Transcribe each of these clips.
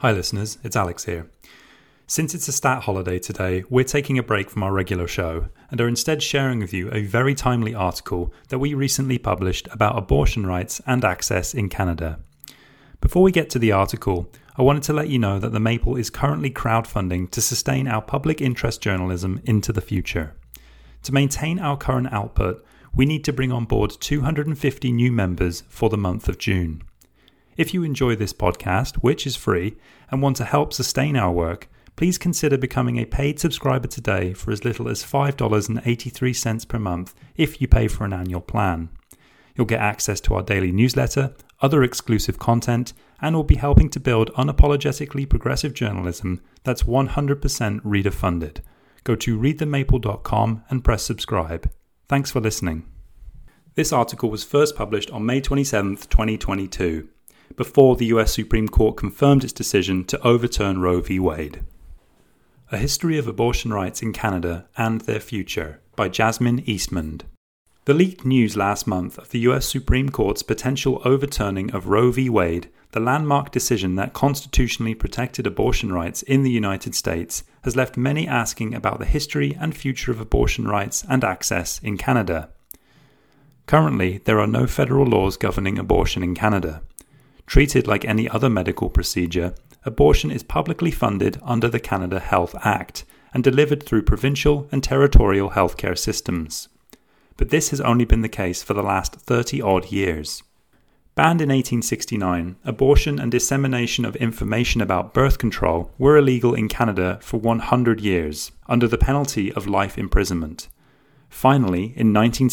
Hi listeners, it's Alex here. Since it's a stat holiday today, we're taking a break from our regular show and are instead sharing with you a very timely article that we recently published about abortion rights and access in Canada. Before we get to the article, I wanted to let you know that the Maple is currently crowdfunding to sustain our public interest journalism into the future. To maintain our current output, we need to bring on board 250 new members for the month of June. If you enjoy this podcast, which is free, and want to help sustain our work, please consider becoming a paid subscriber today for as little as $5.83 per month if you pay for an annual plan. You'll get access to our daily newsletter, other exclusive content, and will be helping to build unapologetically progressive journalism that's 100% reader funded. Go to readthemaple.com and press subscribe. Thanks for listening. This article was first published on May 27, 2022. Before the US Supreme Court confirmed its decision to overturn Roe v. Wade. A History of Abortion Rights in Canada and Their Future by Jasmine Eastmond. The leaked news last month of the US Supreme Court's potential overturning of Roe v. Wade, the landmark decision that constitutionally protected abortion rights in the United States, has left many asking about the history and future of abortion rights and access in Canada. Currently, there are no federal laws governing abortion in Canada. Treated like any other medical procedure, abortion is publicly funded under the Canada Health Act and delivered through provincial and territorial healthcare systems. But this has only been the case for the last 30-odd years. Banned in 1869, abortion and dissemination of information about birth control were illegal in Canada for 100 years, under the penalty of life imprisonment. Finally, in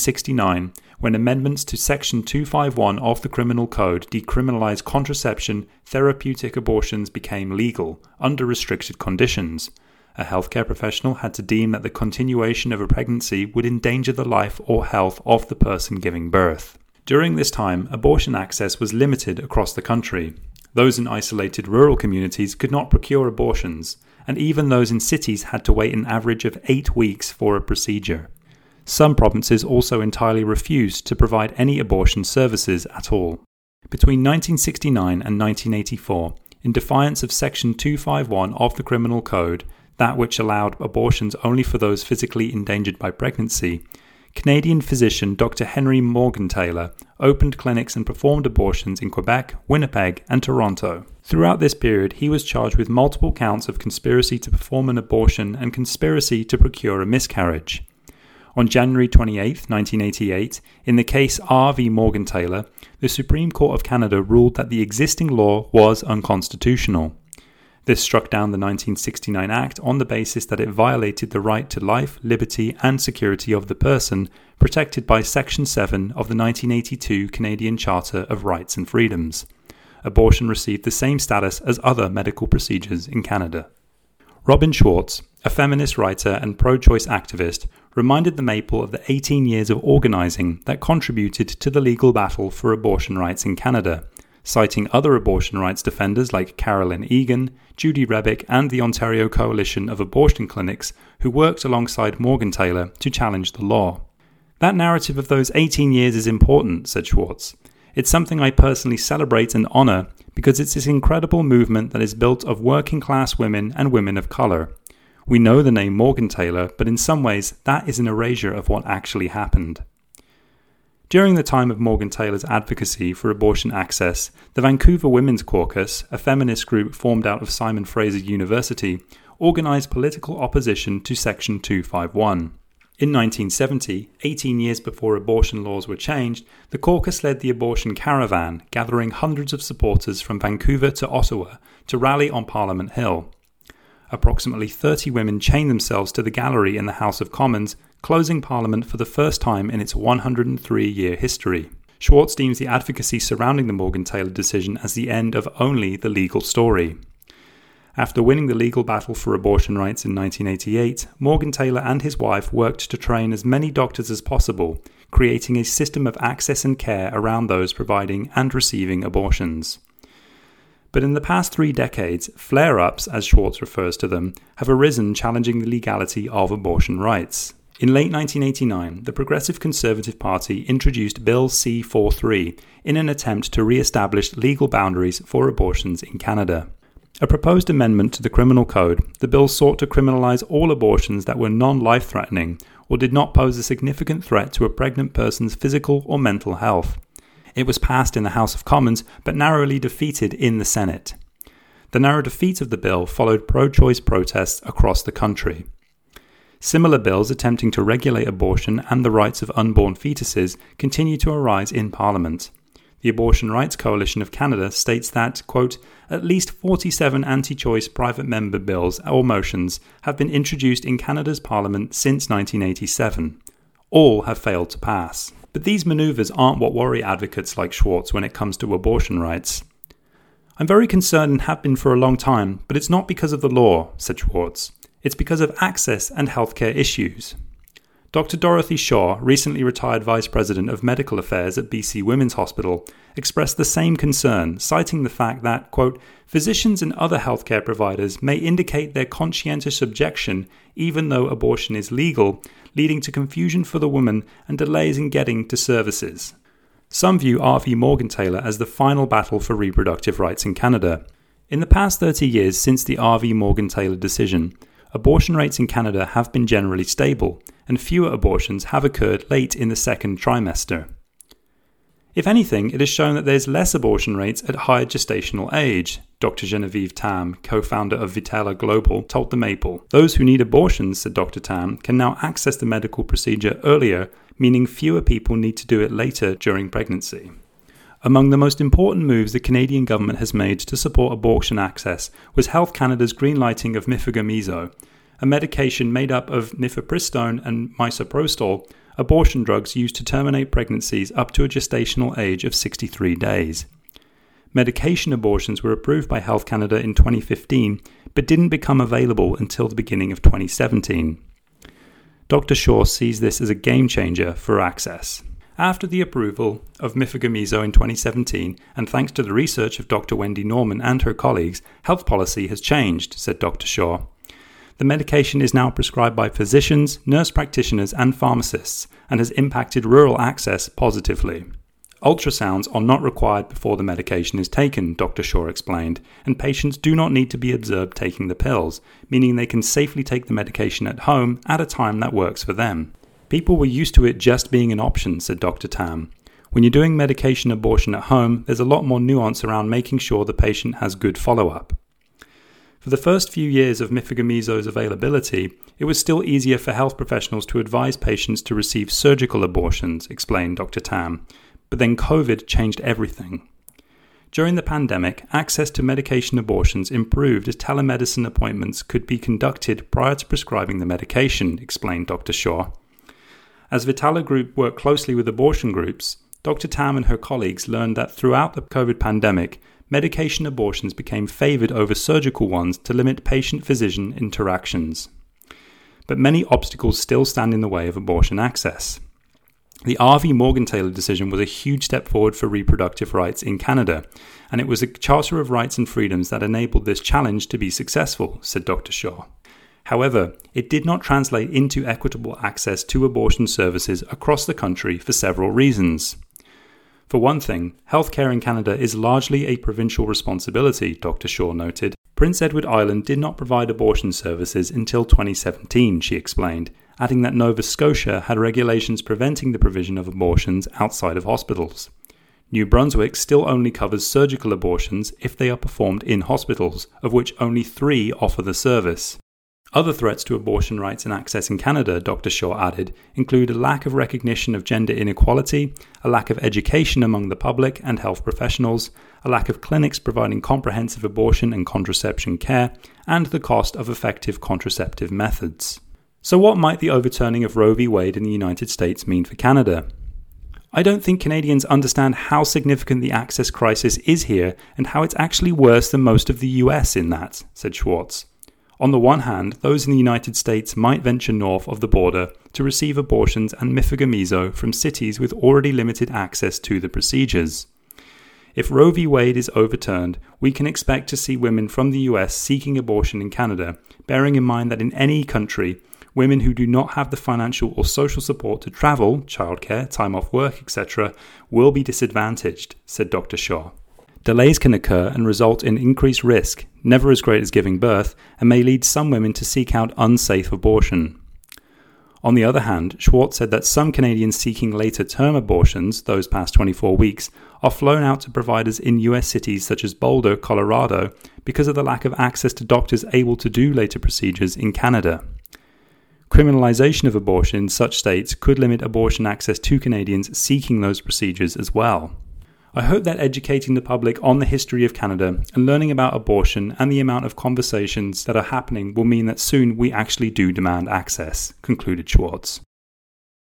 1969, when amendments to Section 251 of the Criminal Code decriminalised contraception, therapeutic abortions became legal, under restricted conditions. A healthcare professional had to deem that the continuation of a pregnancy would endanger the life or health of the person giving birth. During this time, abortion access was limited across the country. Those in isolated rural communities could not procure abortions, and even those in cities had to wait an average of 8 weeks for a procedure. Some provinces also entirely refused to provide any abortion services at all. Between 1969 and 1984, in defiance of Section 251 of the Criminal Code, that which allowed abortions only for those physically endangered by pregnancy, Canadian physician Dr. Henry Morgentaler opened clinics and performed abortions in Quebec, Winnipeg, and Toronto. Throughout this period, he was charged with multiple counts of conspiracy to perform an abortion and conspiracy to procure a miscarriage. On January 28, 1988, in the case R v Morgentaler, the Supreme Court of Canada ruled that the existing law was unconstitutional. This struck down the 1969 Act on the basis that it violated the right to life, liberty and security of the person, protected by Section 7 of the 1982 Canadian Charter of Rights and Freedoms. Abortion received the same status as other medical procedures in Canada. Robin Schwartz, a feminist writer and pro-choice activist, reminded the Maple of the 18 years of organising that contributed to the legal battle for abortion rights in Canada, citing other abortion rights defenders like Carolyn Egan, Judy Rebick and the Ontario Coalition of Abortion Clinics who worked alongside Morgentaler to challenge the law. That narrative of those 18 years is important, said Schwartz. It's something I personally celebrate and honour because it's this incredible movement that is built of working class women and women of colour. We know the name Morgentaler, but in some ways that is an erasure of what actually happened. During the time of Morgentaler's advocacy for abortion access, the Vancouver Women's Caucus, a feminist group formed out of Simon Fraser University, organised political opposition to Section 251. In 1970, 18 years before abortion laws were changed, the caucus led the abortion caravan, gathering hundreds of supporters from Vancouver to Ottawa to rally on Parliament Hill. Approximately 30 women chained themselves to the gallery in the House of Commons, closing Parliament for the first time in its 103-year history. Schwartz deems the advocacy surrounding the Morgentaler decision as the end of only the legal story. After winning the legal battle for abortion rights in 1988, Morgentaler and his wife worked to train as many doctors as possible, creating a system of access and care around those providing and receiving abortions. But in the past 3 decades, flare-ups, as Schwartz refers to them, have arisen challenging the legality of abortion rights. In late 1989, the Progressive Conservative Party introduced Bill C-43 in an attempt to re-establish legal boundaries for abortions in Canada. A proposed amendment to the criminal code, the bill sought to criminalise all abortions that were non-life-threatening or did not pose a significant threat to a pregnant person's physical or mental health. It was passed in the House of Commons but narrowly defeated in the Senate. The narrow defeat of the bill followed pro-choice protests across the country. Similar bills attempting to regulate abortion and the rights of unborn fetuses continue to arise in Parliament. The Abortion Rights Coalition of Canada states that, quote, at least 47 anti-choice private member bills or motions have been introduced in Canada's Parliament since 1987. All have failed to pass. But these manoeuvres aren't what worry advocates like Schwartz when it comes to abortion rights. I'm very concerned and have been for a long time, but it's not because of the law, said Schwartz. It's because of access and healthcare issues. Dr. Dorothy Shaw, recently retired Vice President of Medical Affairs at BC Women's Hospital, expressed the same concern, citing the fact that, quote, physicians and other healthcare providers may indicate their conscientious objection even though abortion is legal, leading to confusion for the woman and delays in getting to services. Some view R.V. Morgentaler as the final battle for reproductive rights in Canada. In the past 30 years since the R.V. Morgentaler decision, abortion rates in Canada have been generally stable, and fewer abortions have occurred late in the second trimester. If anything, it has shown that there's less abortion rates at higher gestational age, Dr. Genevieve Tam, co-founder of Vitella Global, told The Maple. Those who need abortions, said Dr. Tam, can now access the medical procedure earlier, meaning fewer people need to do it later during pregnancy. Among the most important moves the Canadian government has made to support abortion access was Health Canada's greenlighting of mifegomizo, a medication made up of mifepristone and misoprostol, abortion drugs used to terminate pregnancies up to a gestational age of 63 days. Medication abortions were approved by Health Canada in 2015, but didn't become available until the beginning of 2017. Dr. Shaw sees this as a game changer for access. After the approval of mifegomizo in 2017, and thanks to the research of Dr. Wendy Norman and her colleagues, health policy has changed, said Dr. Shaw. The medication is now prescribed by physicians, nurse practitioners and pharmacists, and has impacted rural access positively. Ultrasounds are not required before the medication is taken, Dr. Shaw explained, and patients do not need to be observed taking the pills, meaning they can safely take the medication at home at a time that works for them. People were used to it just being an option, said Dr. Tam. When you're doing medication abortion at home, there's a lot more nuance around making sure the patient has good follow-up. For the first few years of mifegomizo's availability, it was still easier for health professionals to advise patients to receive surgical abortions, explained Dr. Tam. But then COVID changed everything. During the pandemic, access to medication abortions improved as telemedicine appointments could be conducted prior to prescribing the medication, explained Dr. Shaw. As Vitella Group worked closely with abortion groups, Dr. Tam and her colleagues learned that throughout the COVID pandemic, medication abortions became favoured over surgical ones to limit patient-physician interactions. But many obstacles still stand in the way of abortion access. The R.V. Morgentaler decision was a huge step forward for reproductive rights in Canada, and it was a Charter of Rights and Freedoms that enabled this challenge to be successful, said Dr. Shaw. However, it did not translate into equitable access to abortion services across the country for several reasons. For one thing, healthcare in Canada is largely a provincial responsibility, Dr. Shaw noted. Prince Edward Island did not provide abortion services until 2017, she explained, adding that Nova Scotia had regulations preventing the provision of abortions outside of hospitals. New Brunswick still only covers surgical abortions if they are performed in hospitals, of which only 3 offer the service. Other threats to abortion rights and access in Canada, Dr. Shaw added, include a lack of recognition of gender inequality, a lack of education among the public and health professionals, a lack of clinics providing comprehensive abortion and contraception care, and the cost of effective contraceptive methods. So what might the overturning of Roe v. Wade in the United States mean for Canada? I don't think Canadians understand how significant the access crisis is here and how it's actually worse than most of the US in that, said Schwartz. On the one hand, those in the United States might venture north of the border to receive abortions and mifegomizo from cities with already limited access to the procedures. If Roe v. Wade is overturned, we can expect to see women from the US seeking abortion in Canada, bearing in mind that in any country, women who do not have the financial or social support to travel, childcare, time off work, etc., will be disadvantaged, said Dr. Shaw. Delays can occur and result in increased risk, never as great as giving birth, and may lead some women to seek out unsafe abortion. On the other hand, Schwartz said that some Canadians seeking later-term abortions, those past 24 weeks, are flown out to providers in US cities such as Boulder, Colorado, because of the lack of access to doctors able to do later procedures in Canada. Criminalization of abortion in such states could limit abortion access to Canadians seeking those procedures as well. I hope that educating the public on the history of Canada and learning about abortion and the amount of conversations that are happening will mean that soon we actually do demand access, concluded Schwartz.